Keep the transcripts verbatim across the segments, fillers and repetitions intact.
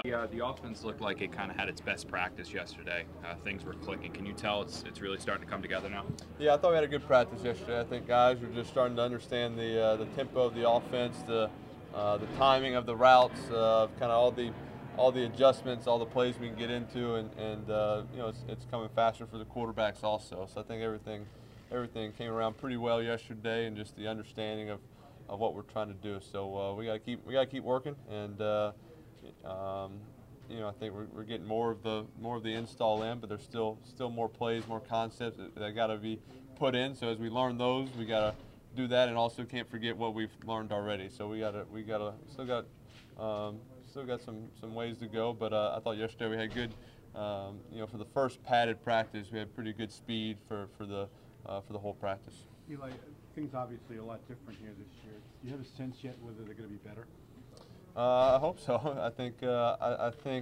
Yeah, the offense looked like it kind of had its best practice yesterday. Uh, things were clicking. Can you tell it's it's really starting to come together now? Yeah, I thought we had a good practice yesterday. I think guys are just starting to understand the uh, the tempo of the offense, the uh, the timing of the routes, uh, kind of all the all the adjustments, all the plays we can get into, and, and uh, you know it's, it's coming faster for the quarterbacks also. So I think everything everything came around pretty well yesterday, and just the understanding of, of what we're trying to do. So uh, we got to keep we got to keep working, and uh, um, you know, I think we're, we're getting more of the more of the install in, but there's still still more plays, more concepts that, that got to be put in. So as we learn those, we got to do that, and also can't forget what we've learned already. So we got to we got to still got um, still got some some ways to go. But uh, I thought yesterday we had good. Um, you know, for the first padded practice, we had pretty good speed for for the uh, for the whole practice. Eli, things obviously a lot different here this year. Do you have a sense yet whether they're going to be better? Uh, I hope so. I think uh, I, I think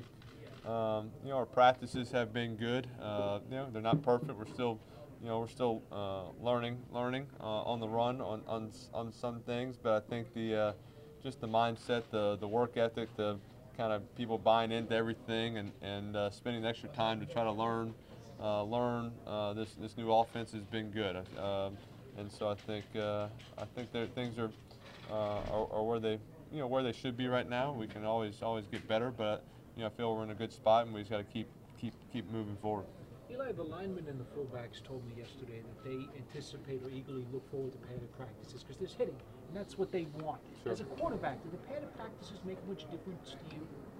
um, you know our practices have been good. Uh, you know they're not perfect. We're still you know we're still uh, learning learning uh, on the run on, on on some things. But I think the uh, just the mindset, the the work ethic, the kind of people buying into everything and and uh, spending extra time to try to learn uh, learn uh, this this new offense has been good. Um, and so I think uh, I think that things are, uh, are are where they you know where they should be right now. We can always always get better, but you know I feel we're in a good spot, and we just got to keep keep keep moving forward. Eli, the linemen and the fullbacks told me yesterday that they anticipate or eagerly look forward to padded practices because there's hitting, and that's what they want. Sure. As a quarterback, do the padded practices make much difference to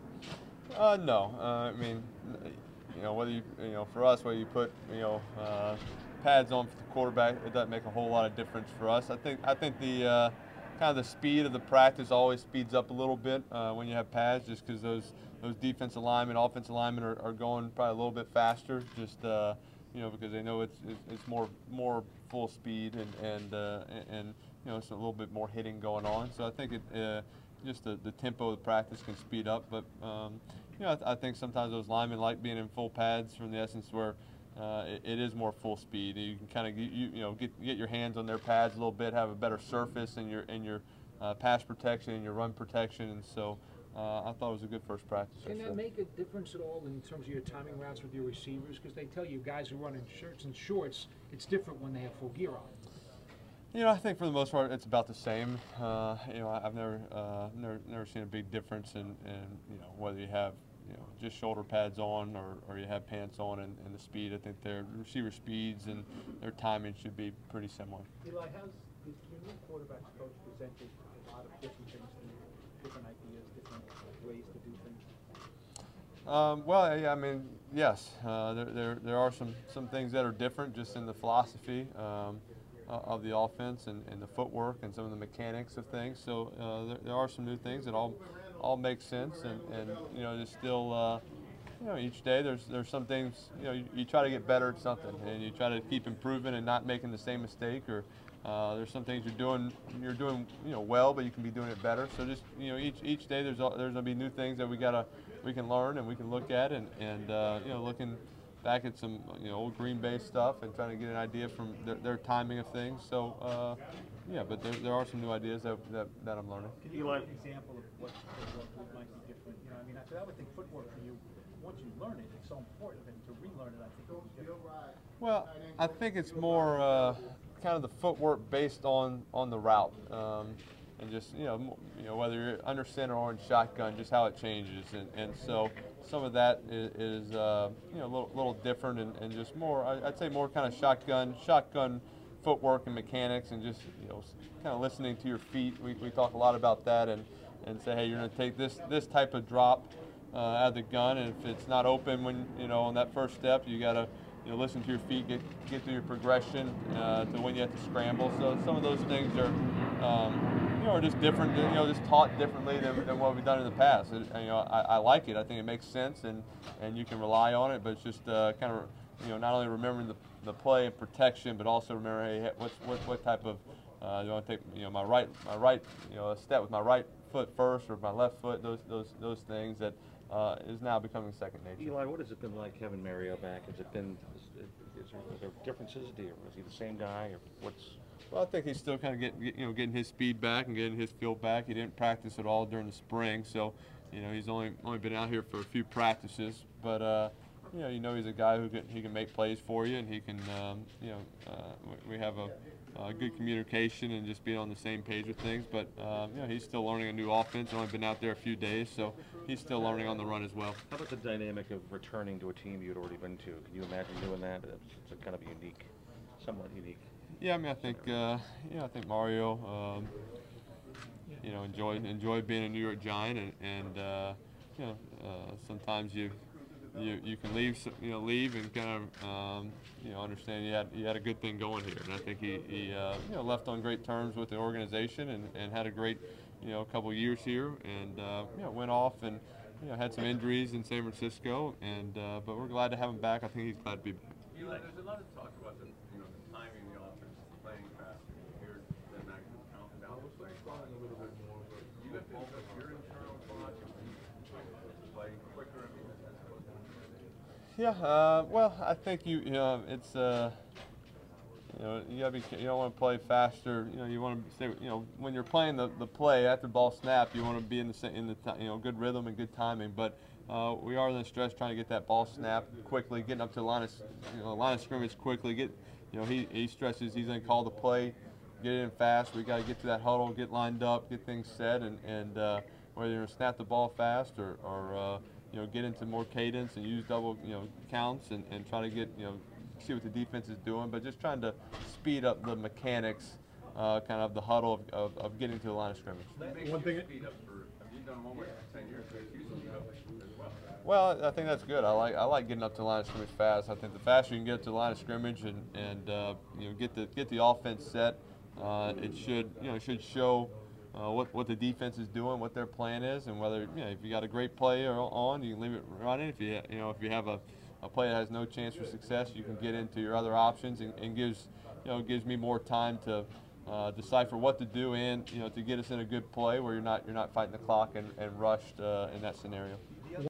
you? Uh, no, uh, I mean, you know whether you you know for us whether you put you know uh, pads on for the quarterback, it doesn't make a whole lot of difference for us. I think I think the uh, kind of the speed of the practice always speeds up a little bit uh, when you have pads, just because those those defensive linemen, offensive linemen are, are going probably a little bit faster, just uh, you know because they know it's it's, it's more more full speed and and uh, and you know it's a little bit more hitting going on. So I think it uh, just the, the tempo of the practice can speed up, but um, you know I, th I think sometimes those linemen like being in full pads from the essence where. Uh, it, it is more full speed. You can kind of you, you know get get your hands on their pads a little bit, have a better surface in your in your uh, pass protection and your run protection, and so uh, I thought it was a good first practice. Can that make a difference at all in terms of your timing routes with your receivers? Because they tell you guys who run in shirts and shorts, it's different when they have full gear on. You know, I think for the most part it's about the same. Uh, you know, I've never uh, never never seen a big difference in, in you know whether you have. You know, just shoulder pads on, or, or you have pants on, and, and the speed. I think their receiver speeds and their timing should be pretty similar. Eli, how's the new quarterback's coach presented a lot of different things to you, different ideas, different ways to do things? Um, well, yeah, I mean, yes, uh, there, there there are some some things that are different just in the philosophy um, of the offense and, and the footwork and some of the mechanics of things. So uh, there, there are some new things that all. all makes sense, and, and you know, there's still, uh, you know, each day there's there's some things, you know, you, you try to get better at something, and you try to keep improving and not making the same mistake, or uh, there's some things you're doing, you're doing, you know, well, but you can be doing it better. So just, you know, each each day there's there's gonna be new things that we gotta, we can learn and we can look at, and and uh, you know, looking back at some, you know, old Green Bay stuff and trying to get an idea from their, their timing of things. So. Uh, Yeah, but there, there are some new ideas that, that, that I'm learning. Can you give an example of what footwork might be different? You know, I mean, I, I would think footwork for you, once you learn it, it's so important, and to relearn it, I think would be different. Well, I think it's more uh, kind of the footwork based on, on the route, um, and just you know, you know whether you're under center or in shotgun, just how it changes, and, and so some of that is, is uh, you know a little, little different, and, and just more, I'd say more kind of shotgun, shotgun. footwork and mechanics, and just you know kind of listening to your feet. We, we talk a lot about that, and and say, hey, you're going to take this this type of drop uh, out of the gun, and if it's not open when you know on that first step, you got to you know listen to your feet, get get through your progression uh, to when you have to scramble. So some of those things are um, you know are just different, you know just taught differently than, than what we've done in the past. It, you know I, I like it. I think it makes sense, and and you can rely on it, but it's just uh, kind of you know not only remembering the the play and protection, but also remember, hey, what's, what what type of uh, you want to take, you know, my right my right you know a step with my right foot first or my left foot. Those those those things that uh, is now becoming second nature. Eli, what has it been like having Mario back? Has it been is, is there, is there differences? Do you, is he the same guy, or what's? Well, I think he's still kind of getting you know getting his speed back and getting his feel back. He didn't practice at all during the spring, so you know, he's only only been out here for a few practices, but uh, you know, you know he's a guy who can he can make plays for you, and he can, um, you know, uh, we we have a, a good communication and just being on the same page with things. But um, you know, he's still learning a new offense. Only been out there a few days, so he's still learning on the run as well. How about the dynamic of returning to a team you'd already been to? Can you imagine doing that? It's, it's a kind of unique, somewhat unique. Yeah, I mean, I think, uh, you know, I think Mario, um, you know, enjoyed enjoyed being a New York Giant, and, and uh, you know, uh, sometimes you. You, you can leave you know leave and kind of um, you know understand you had you had a good thing going here, and I think he, he uh, you know left on great terms with the organization, and, and had a great you know couple years here, and uh, you know went off and you know had some injuries in San Francisco, and uh, but we're glad to have him back. I think he's glad to be back. Eli, there's a lot of talk about the you know the timing of the offense, playing faster here than that counting down. Looks like falling a little bit more, but you have to adjust your internal thoughts, playing quicker. I mean, that's what. Yeah, uh, well, I think you, you know, it's, uh, you know, you gotta be, you don't want to play faster. You know, you want to stay, you know, when you're playing the, the play after the ball snap, you want to be in the in the you know good rhythm and good timing. But uh, we are in the stretch trying to get that ball snap quickly, getting up to the line of, you know, line of scrimmage quickly. Get, you know, he he stresses he's gonna call the play, get it in fast. We got to get to that huddle, get lined up, get things set, and and uh, whether you're gonna snap the ball fast or or uh, you know, get into more cadence and use double, you know, counts and, and try to get, you know, see what the defense is doing, but just trying to speed up the mechanics, uh, kind of the huddle of, of, of getting to the line of scrimmage. One thing. Speed up for, have you done one with ten years? You speed up as well. Well, I think that's good. I like I like getting up to the line of scrimmage fast. I think the faster you can get to the line of scrimmage and and uh, you know get the get the offense set, uh, it should you know it should show. Uh, what, what the defense is doing, what their plan is, and whether you know if you got a great play on, you can leave it running. If you you know if you have a, a play that has no chance for success, you can get into your other options, and, and gives you know gives me more time to uh, decipher what to do and you know to get us in a good play where you're not you're not fighting the clock and, and rushed uh, in that scenario.